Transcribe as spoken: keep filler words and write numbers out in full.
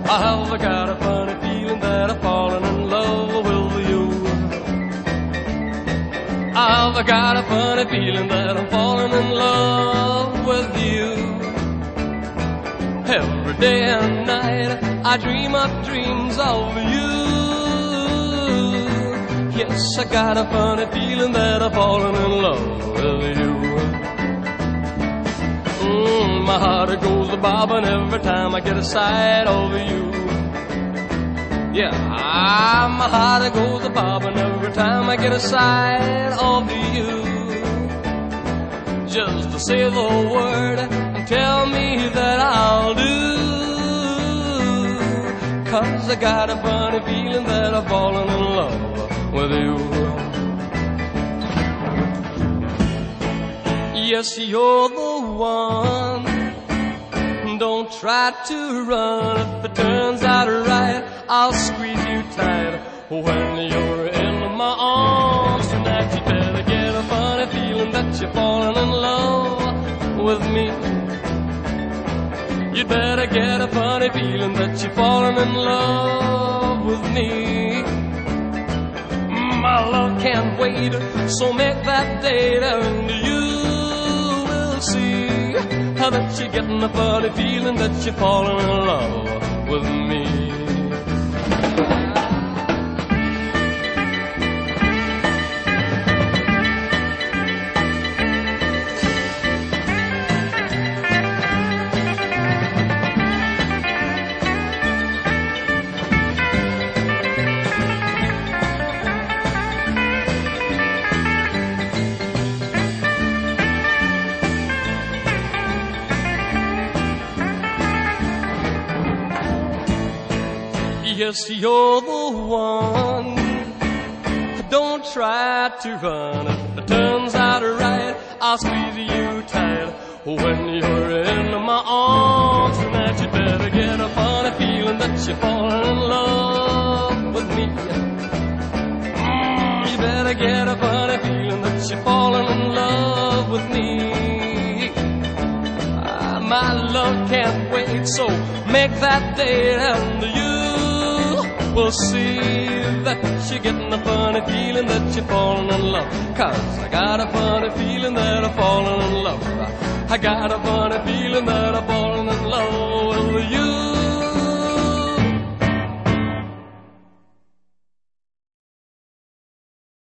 I've got a funny feeling that I'm falling in love with you. I've got a funny feeling that I'm falling in love with you. Every day and night I dream up dreams of you. Yes, I got a funny feeling that I'm falling in love with you. Mm, my heart goes a-bobbing every time I get a sight of you. Yeah, my heart goes a-bobbing every time I get a sight of you. Just to say the word and tell me that I'll do. 'Cause I got a funny feeling that I'm falling in love with you. Yes, you're the one. Don't try to run. If it turns out right, I'll squeeze you tight. When you're in my arms tonight, you better get a funny feeling that you're falling in love with me. You'd better get a funny feeling that you're falling in love with me. My love can't wait, so make that date and you will see how that you're getting a funny feeling that you're falling in love with me. Yes, you're the one. Don't try to run. If it turns out right, I'll squeeze you tight. When you're in my arms tonight, you better get a funny feeling that you're falling in love with me. Mm, you better get a funny feeling that you're falling in love with me. Ah, my love can't wait, so make that date and you will see that you're getting a funny feeling that you're falling in love. 'Cause I got a funny feeling that I'm falling in love. I got a funny feeling that I'm falling in love with you.